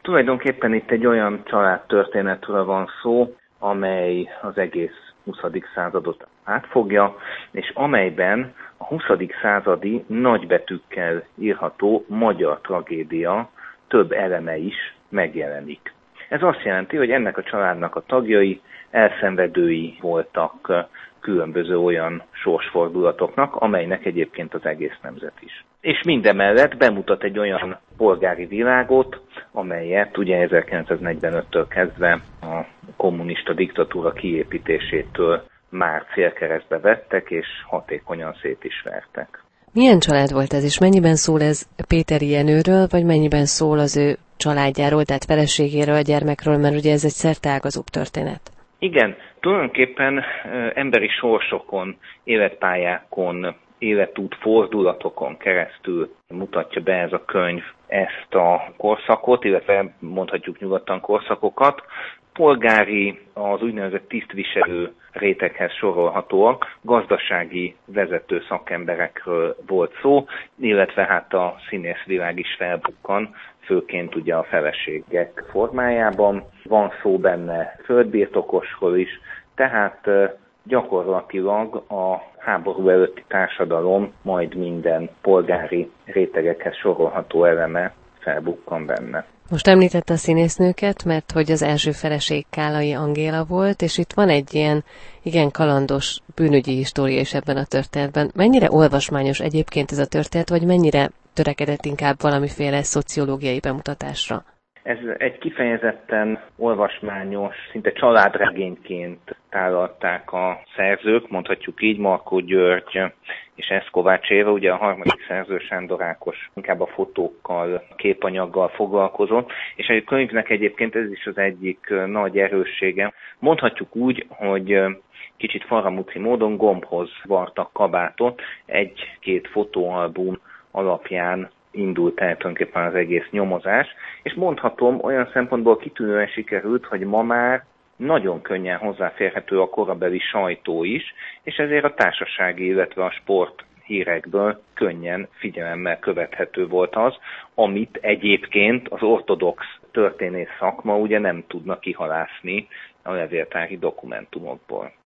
Tulajdonképpen itt egy olyan családtörténetről van szó, amely az egész 20. századot átfogja, és amelyben a 20. századi nagybetűkkel írható magyar tragédia több eleme is megjelenik. Ez azt jelenti, hogy ennek a családnak a tagjai elszenvedői voltak különböző olyan sorsfordulatoknak, amelynek egyébként az egész nemzet is. És mindemellett bemutat egy olyan polgári világot, amelyet ugye 1945-től kezdve a kommunista diktatúra kiépítésétől már célkeresztbe vettek, és hatékonyan szét is vertek. Milyen család volt ez, és mennyiben szól ez Péteri Jenőről, vagy mennyiben szól az ő családjáról, tehát feleségéről, a gyermekről, mert ugye ez egy szerteágazóbb történet? Igen, tulajdonképpen emberi sorsokon, életpályákon, életút fordulatokon keresztül mutatja be ez a könyv ezt a korszakot, illetve mondhatjuk nyugodtan korszakokat. Polgári, az úgynevezett tisztviselő réteghez sorolhatóak, gazdasági vezető szakemberekről volt szó, illetve hát a színészvilág is felbukkan, főként ugye a feleségek formájában. Van szó benne földbirtokosról is, tehát gyakorlatilag a háború előtti társadalom majd minden polgári rétegekhez sorolható eleme felbukkan benne. Most említette a színésznőket, mert hogy az első feleség Kállai Angéla volt, és itt van egy ilyen igen kalandos bűnügyi história is ebben a történetben. Mennyire olvasmányos egyébként ez a történet, vagy mennyire törekedett inkább valamiféle szociológiai bemutatásra? Ez egy kifejezetten olvasmányos, szinte családregényként tálalták a szerzők, mondhatjuk így, Markó György és Esz Kovács Éva, ugye a harmadik szerző Sándor Ákos inkább a fotókkal, képanyaggal foglalkozott, és a könyvnek egyébként ez is az egyik nagy erőssége. Mondhatjuk úgy, hogy kicsit faramúci módon gombhoz vartak kabátot, egy-két fotóalbum alapján indult el tulajdonképpen az egész nyomozás, és mondhatom, olyan szempontból kitűnően sikerült, hogy ma már nagyon könnyen hozzáférhető a korabeli sajtó is, és ezért a társasági, illetve a sport hírekből könnyen figyelemmel követhető volt az, amit egyébként az ortodox történész szakma ugye nem tudna kihalászni a levéltári dokumentumokból.